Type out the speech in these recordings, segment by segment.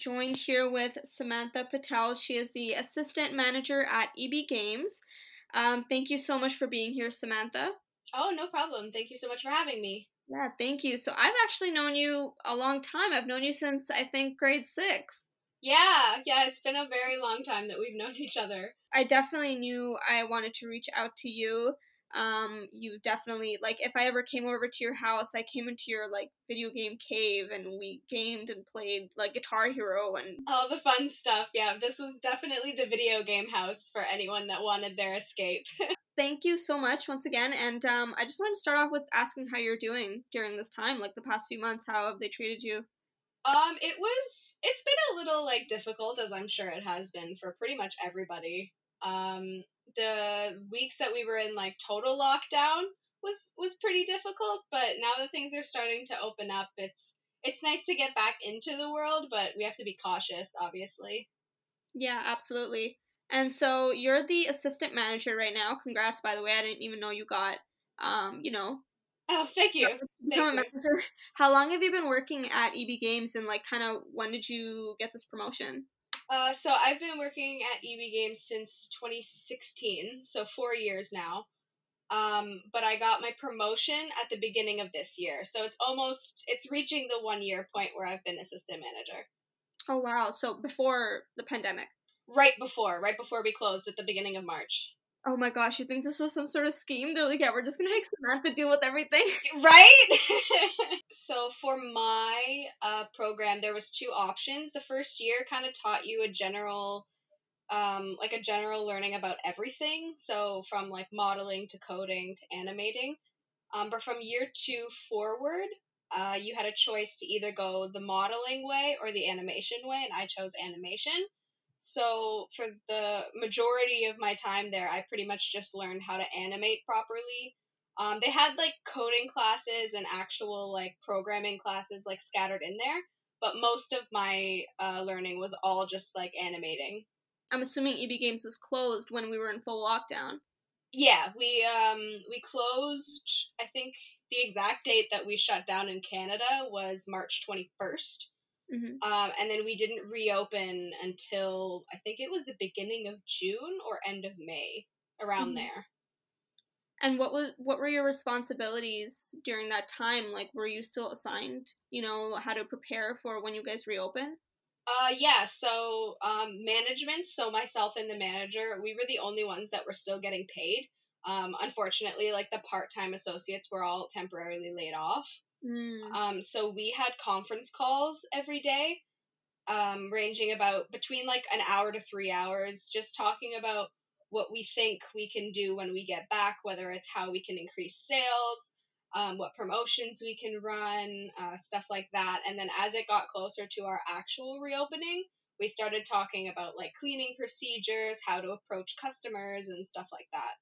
joined here with Samantha Patel. She is the assistant manager at EB Games. Thank you so much for being here, Samantha. Oh, no problem. Thank you so much for having me. Yeah, thank you. So I've actually known you a long time. I've known you since I think grade six. Yeah, it's been a very long time that we've known each other. I definitely knew I wanted to reach out to you. You definitely, like, if I ever came over to your house, I came into your, like, video game cave and we gamed and played, like, Guitar Hero and All the fun stuff. Yeah, this was definitely the video game house for anyone that wanted their escape. thank you so much once again. And I just wanted to start off with asking how you're doing during this time, like the past few months. How have they treated you? It's been a little like difficult, as I'm sure it has been for pretty much everybody. The weeks that we were in like total lockdown was pretty difficult, but now that things are starting to open up, it's nice to get back into the world, but we have to be cautious, obviously. Yeah, absolutely. And so you're the assistant manager right now. Congrats, by the way. I didn't even know you got, you know, Oh, thank you. become Thank a you. manager. How long have you been working at EB Games, and like, kind of, when did you get this promotion? So I've been working at EB Games since 2016, so 4 years now. But I got my promotion at the beginning of this year, so it's reaching the 1 year point where I've been assistant manager. Oh wow! So before the pandemic. Right before we closed at the beginning of March. Oh my gosh! You think this was some sort of scheme? They're like, yeah, we're just gonna make Samantha deal with everything. Right? So for my program, there was two options. The first year kind of taught you a general learning about everything. So from like modeling to coding to animating. But from year two forward, you had a choice to either go the modeling way or the animation way, and I chose animation. So for the majority of my time there, I pretty much just learned how to animate properly. They had like coding classes and actual like programming classes like scattered in there, but most of my learning was all just like animating. I'm assuming EB Games was closed when we were in full lockdown. Yeah, we closed. I think the exact date that we shut down in Canada was March 21st. Hmm. And then we didn't reopen until I think it was the beginning of June or end of May, around Hmm. there. And what were your responsibilities during that time? Like, were you still assigned, how to prepare for when you guys reopen? Yeah, so management, so myself and the manager, we were the only ones that were still getting paid. Unfortunately, like the part-time associates were all temporarily laid off. Mm. So we had conference calls every day, ranging about between like an hour to 3 hours, just talking about what we think we can do when we get back, whether it's how we can increase sales, what promotions we can run, stuff like that. And then as it got closer to our actual reopening, we started talking about like cleaning procedures, how to approach customers, and stuff like that.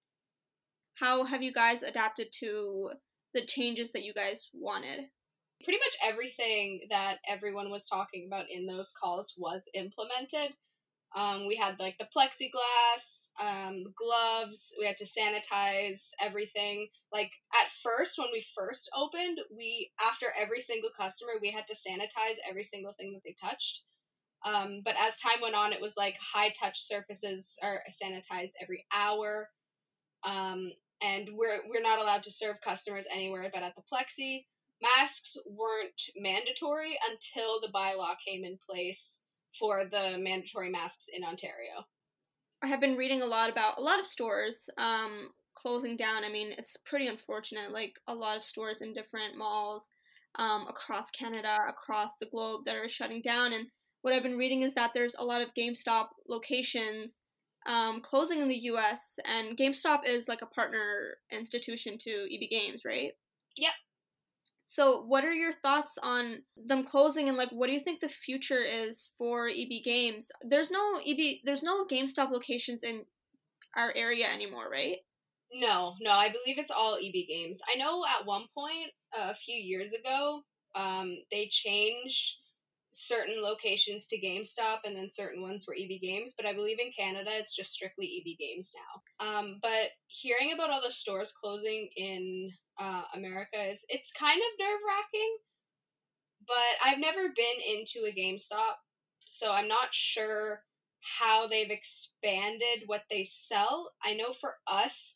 How have you guys adapted to the changes that you guys wanted? Pretty much everything that everyone was talking about in those calls was implemented. We had like the plexiglass, gloves. We had to sanitize everything. Like at first, when we first opened, we after every single customer, we had to sanitize every single thing that they touched. But as time went on, it was like high touch surfaces are sanitized every hour. Um, and we're not allowed to serve customers anywhere but at the plexi. Masks weren't mandatory until the bylaw came in place for the mandatory masks in Ontario. I have been reading a lot about a lot of stores closing down. I mean, it's pretty unfortunate. Like, a lot of stores in different malls across Canada, across the globe, that are shutting down. And what I've been reading is that there's a lot of GameStop locations closing in the US, and GameStop is like a partner institution to EB Games, right? Yep. So, what are your thoughts on them closing, and like, what do you think the future is for EB Games? There's no GameStop locations in our area anymore, right? No, I believe it's all EB Games. I know at one point, a few years ago, they changed certain locations to GameStop and then certain ones were EB Games, but I believe in Canada it's just strictly EB Games now. But hearing about all the stores closing in America is it's kind of nerve wracking. But I've never been into a GameStop, so I'm not sure how they've expanded what they sell. I know for us,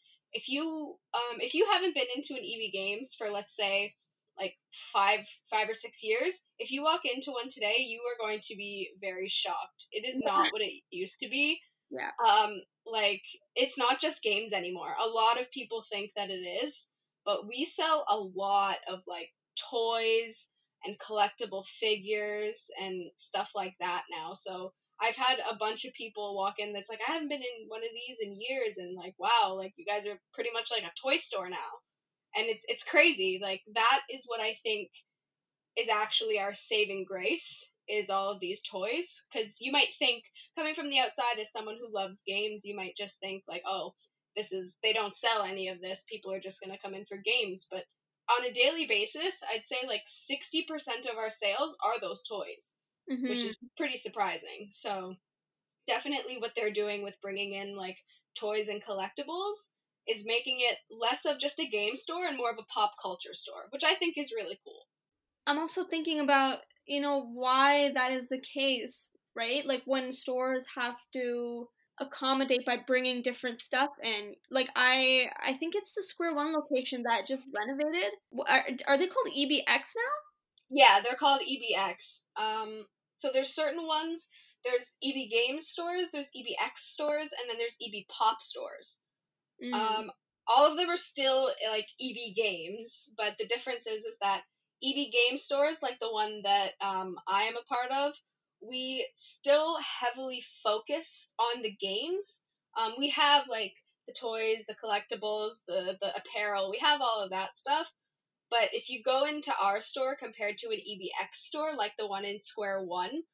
if you haven't been into an EV Games for, let's say, like five or 6 years, if you walk into one today, you are going to be very shocked. It is not what it used to be. Yeah. Like, it's not just games anymore. A lot of people think that it is, but we sell a lot of like toys and collectible figures and stuff like that now. So I've had a bunch of people walk in that's like, I haven't been in one of these in years, and like, wow, like you guys are pretty much like a toy store now. And it's crazy. Like, that is what I think is actually our saving grace, is all of these toys. Because you might think, coming from the outside as someone who loves games, you might just think like, oh, they don't sell any of this, people are just going to come in for games. But on a daily basis, I'd say like 60% of our sales are those toys, which Mhm. is pretty surprising. So definitely what they're doing with bringing in like toys and collectibles is making it less of just a game store and more of a pop culture store, which I think is really cool. I'm also thinking about, why that is the case, right? Like when stores have to accommodate by bringing different stuff in. Like I think it's the Square One location that just renovated. Are they called EBX now? Yeah, they're called EBX. So there's certain ones. There's EB Game stores, there's EBX stores, and then there's EB Pop stores. Mm. Um, all of them are still like EB Games, but the difference is that EB Game stores, like the one that I am a part of, we still heavily focus on the games. We have like the toys, the collectibles, the apparel. We have all of that stuff, but if you go into our store compared to an EBX store, like the one in Square One,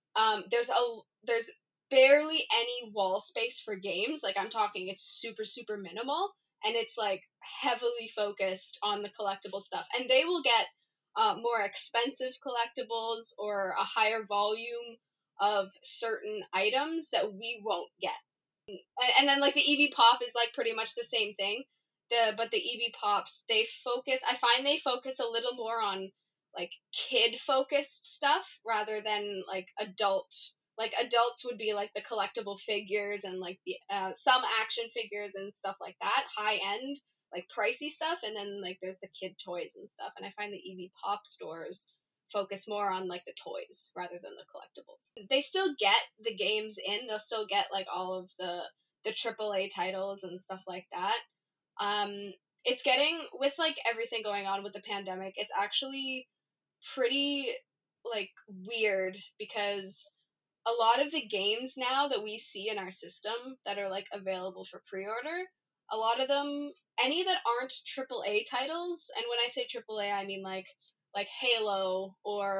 there's barely any wall space for games. Like, I'm talking, it's super minimal, and it's like heavily focused on the collectible stuff. And they will get more expensive collectibles or a higher volume of certain items that we won't get. And then like the EV Pop is like pretty much the same thing. But the EV Pops, they focus. I find they focus a little more on like kid focused stuff rather than like adult. Like, adults would be like the collectible figures and like the some action figures and stuff like that, high end, like pricey stuff. And then like there's the kid toys and stuff. And I find the EV Pop stores focus more on like the toys rather than the collectibles. They still get the games in. They'll still get like all of the AAA titles and stuff like that. Um, it's getting, with like everything going on with the pandemic, it's actually pretty like weird, because a lot of the games now that we see in our system that are like available for pre-order, a lot of them, any that aren't AAA titles, and when I say AAA, I mean like Halo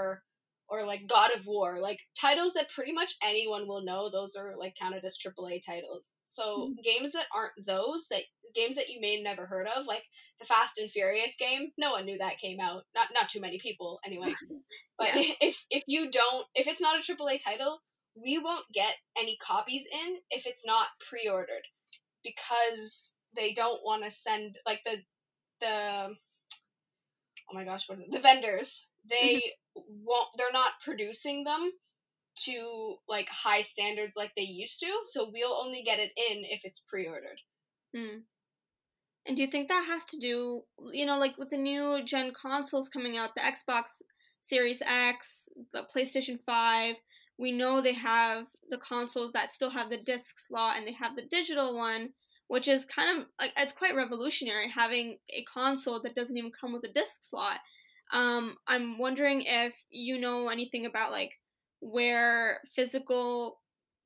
or like God of War, like titles that pretty much anyone will know. Those are like counted as AAA titles. So games that aren't those, that games that you may have never heard of, like the Fast and Furious game, no one knew that came out. Not too many people anyway. But Yeah. if it's not a AAA title, we won't get any copies in if it's not pre-ordered, because they don't want to send like the oh my gosh, the vendors, Mhm. they're not producing them to like high standards like they used to, so we'll only get it in if it's pre-ordered. Mm. And do you think that has to do, like with the new gen consoles coming out, the Xbox Series X, the PlayStation 5, we know they have the consoles that still have the disc slot and they have the digital one, which is kind of like it's quite revolutionary having a console that doesn't even come with a disc slot. I'm wondering if you know anything about like where physical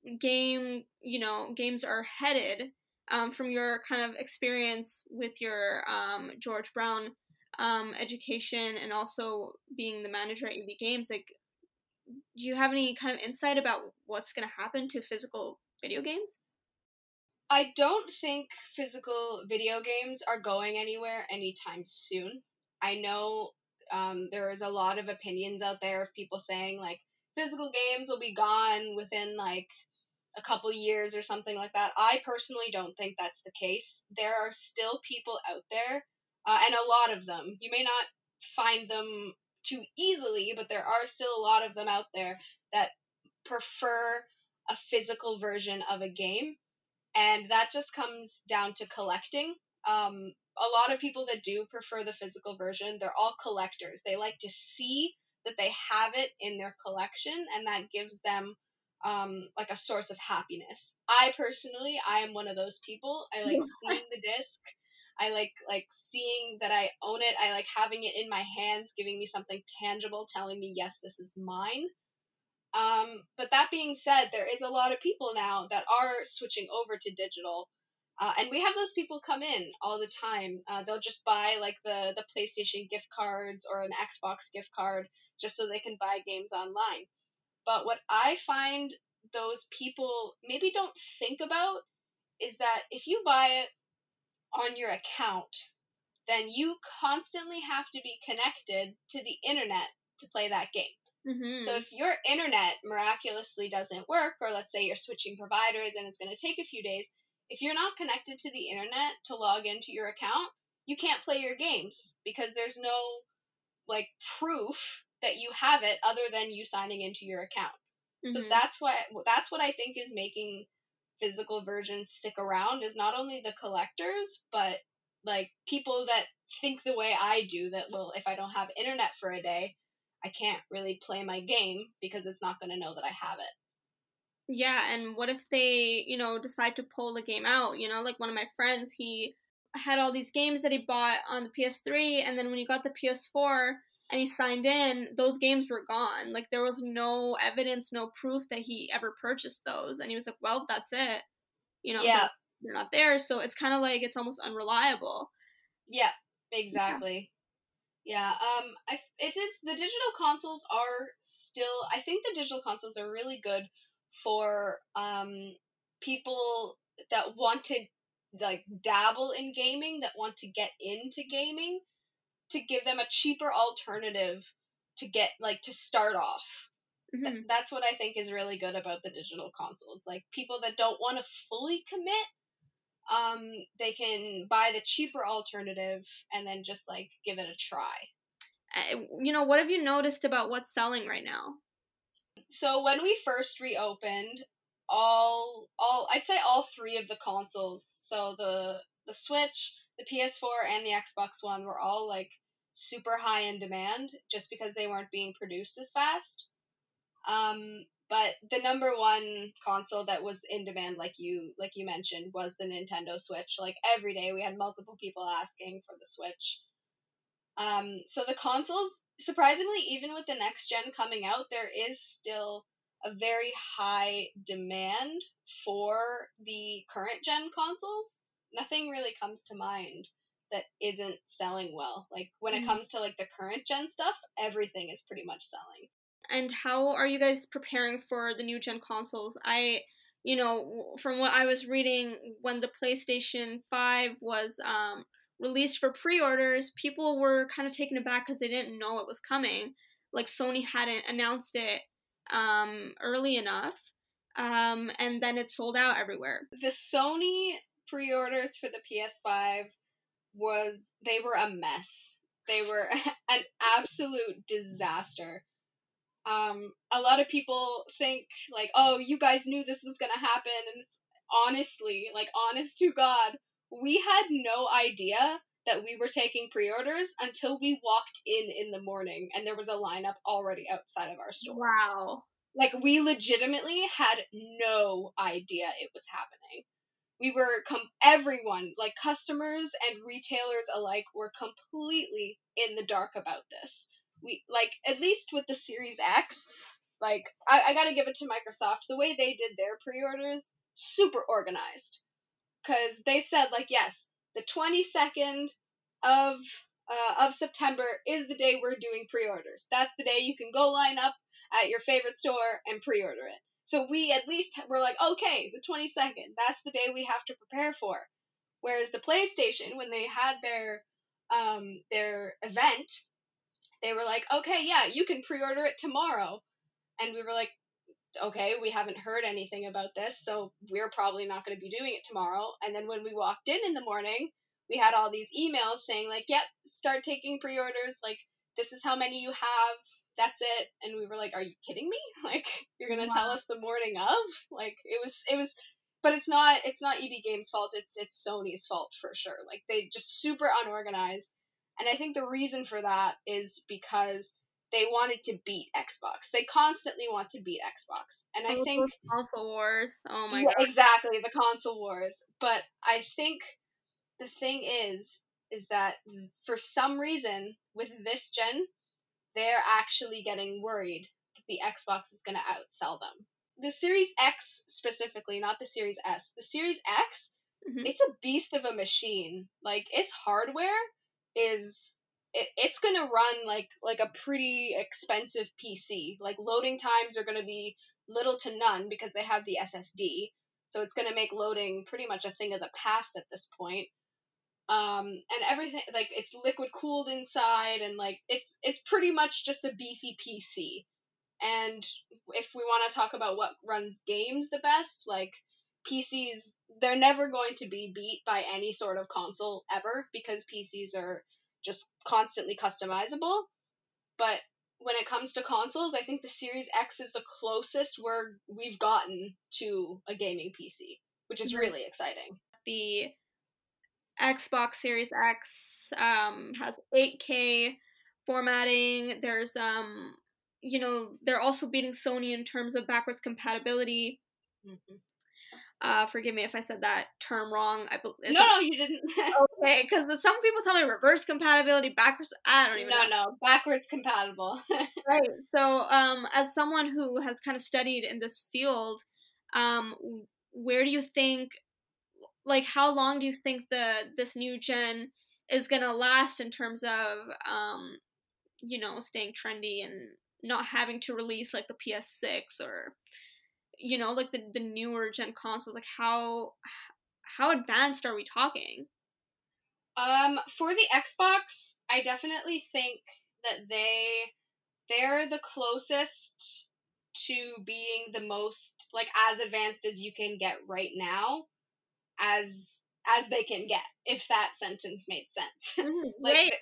games are headed, from your kind of experience with your George Brown education and also being the manager at EB Games. Like, do you have any kind of insight about what's going to happen to physical video games? I don't think physical video games are going anywhere anytime soon. I know there is a lot of opinions out there of people saying like physical games will be gone within like a couple years or something like that. I personally don't think that's the case. There are still people out there, and a lot of them. You may not find them too easily, but there are still a lot of them out there that prefer a physical version of a game, and that just comes down to collecting. A lot of people that do prefer the physical version, they're all collectors. They like to see that they have it in their collection, and that gives them like a source of happiness. I personally, I am one of those people. I like seeing the disc. I like seeing that I own it. I like having it in my hands, giving me something tangible, telling me yes, this is mine. But that being said, there is a lot of people now that are switching over to digital, and we have those people come in all the time. They'll just buy like the PlayStation gift cards or an Xbox gift card just so they can buy games online. But what I find those people maybe don't think about is that if you buy it on your account, then you constantly have to be connected to the internet to play that game. So Mhm. if your internet miraculously doesn't work, or let's say you're switching providers and it's going to take a few days, if you're not connected to the internet to log into your account, you can't play your games because there's no like proof that you have it other than you signing into your account. So Mhm. that's what I think is making physical versions stick around, is not only the collectors but like people that think the way I do, that well, if I don't have internet for a day, I can't really play my game because it's not going to know that I have it. Yeah, and what if they, decide to pull the game out? Like one of my friends, he had all these games that he bought on the PS3, and then when he got the PS4 and he signed in, those games were gone. Like there was no evidence, no proof that he ever purchased those. And he was like, "Well, that's it. They're Yeah, they're not there." So it's kind of like it's almost unreliable. yeah, Yeah. exactly. Yeah, it is, the digital consoles are still, I think the digital consoles are really good for people that want to like dabble in gaming, that want to get into gaming, to give them a cheaper alternative to get like to start off. Hmm. That's what I think is really good about the digital consoles. Like people that don't want to fully commit, they can buy the cheaper alternative and then just like give it a try. What have you noticed about what's selling right now? So when we first reopened, all I'd say all three of the consoles, so the Switch, the PS4 and the Xbox One were all like super high in demand just because they weren't being produced as fast. But the number one console that was in demand, like you mentioned, was the Nintendo Switch. Like every day we had multiple people asking for the Switch. So the consoles, surprisingly, even with the next gen coming out, there is still a very high demand for the current gen consoles. Nothing really comes to mind that isn't selling well. Like when it comes to like the current gen stuff, everything is pretty much selling. And how are you guys preparing for the new gen consoles? From what I was reading, when the PlayStation 5 was released for pre orders, people were kind of taken aback because they didn't know it was coming. Like, Sony hadn't announced it early enough, and then it sold out everywhere. The Sony pre-orders for the PS5 they were a mess. They were an absolute disaster. A lot of people think like, oh, you guys knew this was gonna happen, and it's honestly, like, honest to God, we had no idea that we were taking pre-orders until we walked in the morning and there was a lineup already outside of our store. Wow. Like, we legitimately had no idea it was happening. We were everyone, like customers and retailers alike, were completely in the dark about this. We like, at least with the Series X, like I gotta give it to Microsoft, the way they did their pre-orders, super organized, because they said like, yes, the 22nd of of September is the day we're doing pre-orders. That's the day you can go line up at your favorite store and pre-order it. So we at least were like, okay, the 22nd, that's the day we have to prepare for. Whereas the PlayStation, when they had their event, they were like, okay, yeah, you can pre-order it tomorrow. And we were like, okay, we haven't heard anything about this, so we're probably not going to be doing it tomorrow. And then when we walked in the morning, we had all these emails saying like, yep, start taking pre-orders. Like, this is how many you have. that's it. And we were like, are you kidding me? Like, you're gonna tell Wow. us the morning of? Like, it was, but it's not EB Games' fault. It's Sony's fault for sure. Like, they just super unorganized, and I think the reason for that is because they wanted to beat Xbox. They constantly want to beat Xbox, and I Oh, think those console wars. Oh my yeah, god. exactly, the console wars. But I think the thing is that for some reason with this gen, they're actually getting worried that the Xbox is going to outsell them. The Series X specifically, not the Series S. The Series X, Hmm. it's a beast of a machine. Like, its hardware is it's going to run like a pretty expensive PC. Like, loading times are going to be little to none because they have the SSD. So it's going to make loading pretty much a thing of the past at this point. And everything, like, it's liquid cooled inside, and like it's pretty much just a beefy PC. And if we want to talk about what runs games the best, like, PCs, they're never going to be beat by any sort of console ever, because PCs are just constantly customizable. But when it comes to consoles, I think the Series X is the closest we've gotten to a gaming PC, which is really exciting. The Xbox Series X has 8K formatting. There's they're also beating Sony in terms of backwards compatibility. Mhm. Forgive me if I said that term wrong. Is No, it no, you didn't. okay? Because some people tell me reverse compatibility, backwards. I don't even know. No, no, backwards compatible. Right. So, as someone who has kind of studied in this field, um, where do you think, like, how long do you think this new gen is gonna last in terms of, staying trendy and not having to release like the PS6 or, like the newer gen consoles? Like, how advanced are we talking? For the Xbox, I definitely think that they're the closest to being the most, like, as advanced as you can get right now, as they can get, if that sentence made sense. Mhm. Like, Yeah.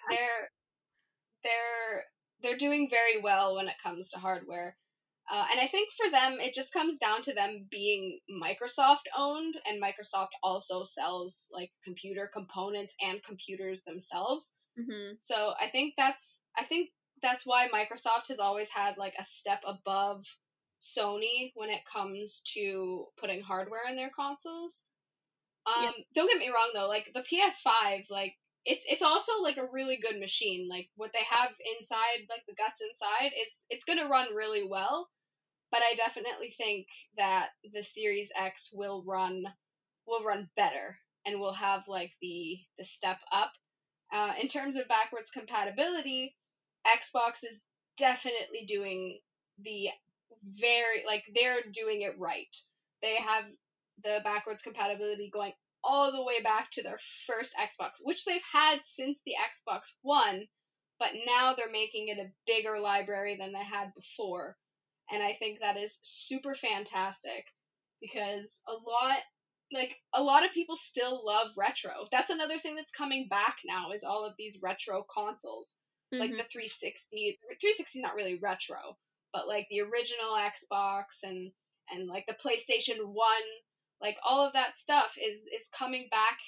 they're they're doing very well when it comes to hardware. And I think for them, it just comes down to them being Microsoft owned, and Microsoft also sells like computer components and computers themselves. Hmm. So I think that's why Microsoft has always had like a step above Sony when it comes to putting hardware in their consoles. Yeah. Don't get me wrong though, like the PS5, like it's also like a really good machine. Like, what they have inside, like the guts inside, it's gonna run really well. But I definitely think that the Series X will run better, and will have like the step up. In terms of backwards compatibility, Xbox is definitely doing the very, like, they're doing it right. They have the backwards compatibility going all the way back to their first Xbox, which they've had since the Xbox One, but now they're making it a bigger library than they had before. And I think that is super fantastic, because a lot of people still love retro. That's another thing that's coming back now, is all of these retro consoles. Like Hmm. the 360. 360 is not really retro, but like the original Xbox, and like the PlayStation 1, like all of that stuff is coming back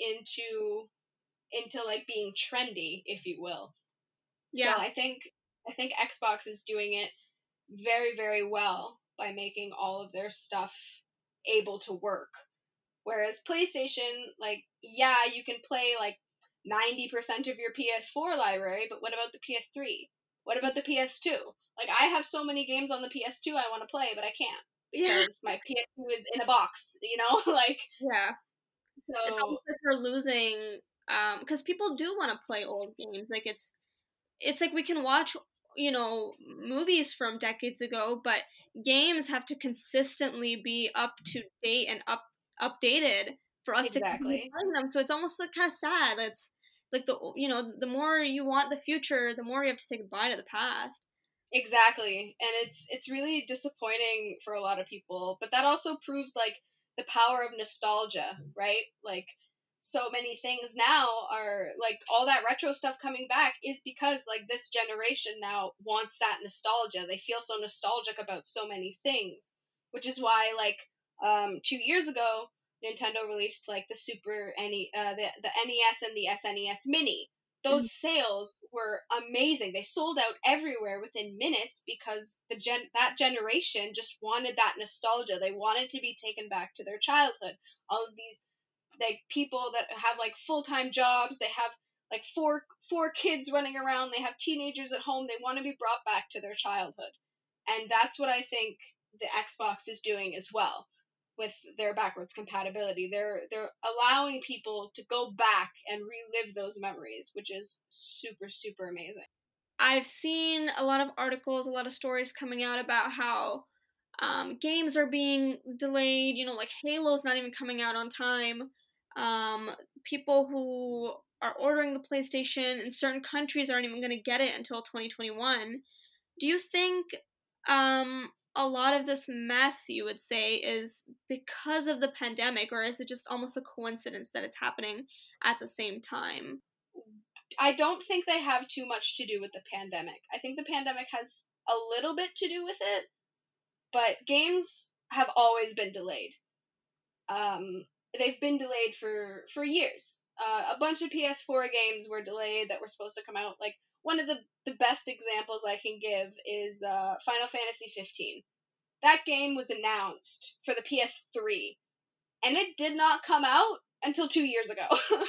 into like being trendy, if you will. So Yeah. I think Xbox is doing it very, very well by making all of their stuff able to work. Whereas PlayStation, like, yeah, you can play like 90% of your PS4 library, but what about the PS3? What about the PS2? Like, I have so many games on the PS2 I want to play, but I can't Yeah. because my PS2 is in a box? Like, Yeah. It's so almost like we're losing, because people do want to play old games. Like, it's like we can watch, movies from decades ago, but games have to consistently be up to date and updated for us to continue exactly. playing them. So it's almost like kind of sad. It's like the more you want the future, the more you have to say goodbye to the past. Exactly. And it's really disappointing for a lot of people, but that also proves like the power of nostalgia, right? Like, so many things now are like all that retro stuff coming back is because like this generation now wants that nostalgia. They feel so nostalgic about so many things, which is why like 2 years ago Nintendo released like the the NES and the SNES Mini. Mhm. Those sales were amazing. They sold out everywhere within minutes because that generation just wanted that nostalgia. They wanted to be taken back to their childhood. All of these like people that have like full-time jobs, they have like four kids running around, they have teenagers at home, they want to be brought back to their childhood. And that's what I think the Xbox is doing as well with their backwards compatibility. They're allowing people to go back and relive those memories, which is super super amazing. I've seen a lot of articles, a lot of stories coming out about how games are being delayed. You know, like Halo's not even coming out on time. People who are ordering the PlayStation in certain countries aren't even going to get it until 2021. Do you think a lot of this mess, you would say, is because of the pandemic, or is it just almost a coincidence that it's happening at the same time? I don't think they have too much to do with the pandemic. I think the pandemic has a little bit to do with it, but games have always been delayed. Um, they've been delayed for years. A bunch of PS4 games were delayed that were supposed to come out. Like one of the best examples I can give is Final Fantasy 15. That game was announced for the PS3, and it did not come out until 2 years ago.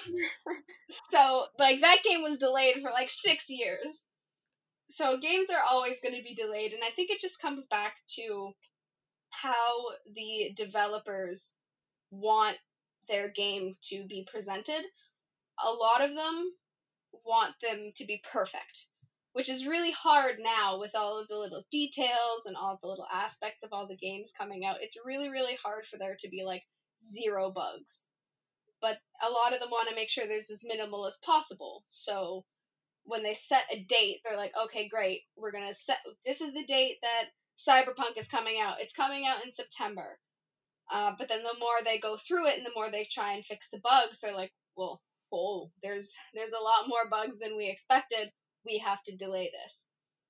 So like that game was delayed for like 6 years. So games are always going to be delayed, and I think it just comes back to how the developers want their game to be presented. A lot of them want them to be perfect, which is really hard now with all of the little details and all of the little aspects of all the games coming out. It's really, really hard for there to be like zero bugs. But a lot of them want to make sure there's as minimal as possible. So when they set a date, they're like, okay, great, we're going to set this is the date that Cyberpunk is coming out. It's coming out in September. But then the more they go through it and the more they try and fix the bugs, they're like, well, oh, there's a lot more bugs than we expected. We have to delay this.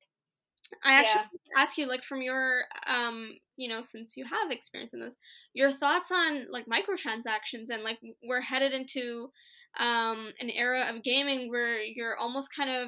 I actually Yeah, ask you, like, from your, since you have experience in this, your thoughts on like microtransactions and like we're headed into an era of gaming where you're almost kind of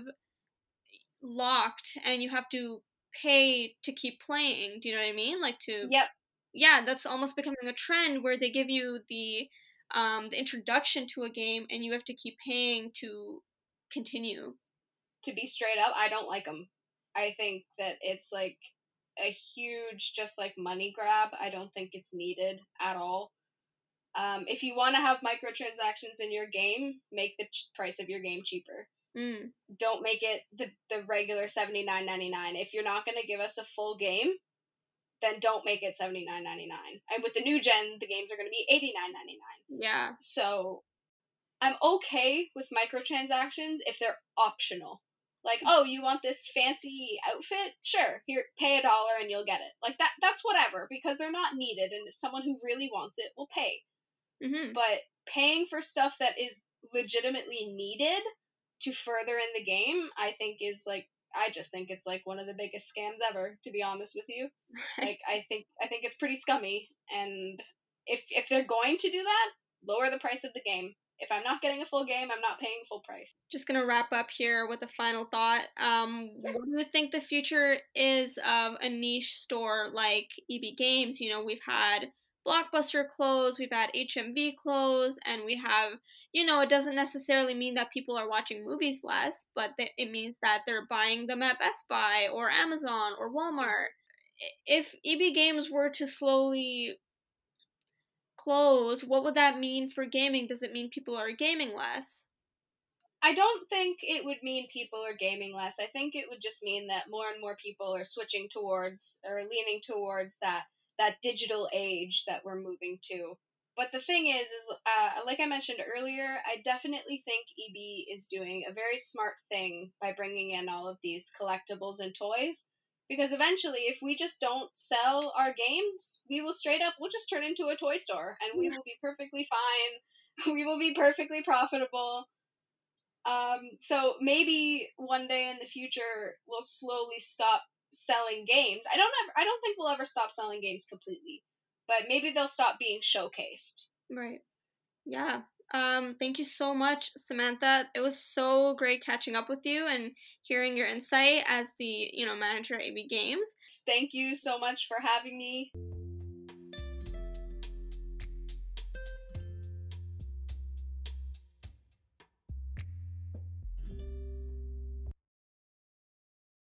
locked and you have to pay to keep playing. Do you know what I mean? Like to, yep. yeah, that's almost becoming a trend where they give you the introduction to a game and you have to keep paying to continue. To be straight up, I don't like them. I think that it's like a huge, just like money grab. I don't think it's needed at all. If you want to have microtransactions in your game, make the price of your game cheaper. Mm. Don't make it the regular $79.99. If you're not going to give us a full game, then don't make it $79.99. And with the new gen, the games are going to be $89.99. Yeah. So I'm okay with microtransactions if they're optional. Like, oh, you want this fancy outfit? Sure, here, pay $1 and you'll get it. Like that's whatever because they're not needed, and if someone who really wants it will pay. Mhm. But paying for stuff that is legitimately needed to further in the game, I think is like I just think it's like one of the biggest scams ever, to be honest with you. Like I think it's pretty scummy, and if they're going to do that, lower the price of the game. If I'm not getting a full game, I'm not paying full price. Just gonna wrap up here with a final thought. What do you think the future is of a niche store like EB Games? You know, we've had Blockbuster close, we've had HMV close, and we have, it doesn't necessarily mean that people are watching movies less, but it means that they're buying them at Best Buy or Amazon or Walmart. If EB Games were to slowly close, what would that mean for gaming? Does it mean people are gaming less? I don't think it would mean people are gaming less. I think it would just mean that more and more people are switching towards or leaning towards that digital age that we're moving to. But the thing is like I mentioned earlier, I definitely think EB is doing a very smart thing by bringing in all of these collectibles and toys. Because eventually, if we just don't sell our games, we will straight up, we'll just turn into a toy store and we will be perfectly fine We will be perfectly profitable. So maybe one day in the future we'll slowly stop selling games. I don't think we'll ever stop selling games completely, but maybe they'll stop being showcased. Right. Yeah. Thank you so much, Samantha. It was so great catching up with you and hearing your insight as the, manager at AB Games. Thank you so much for having me.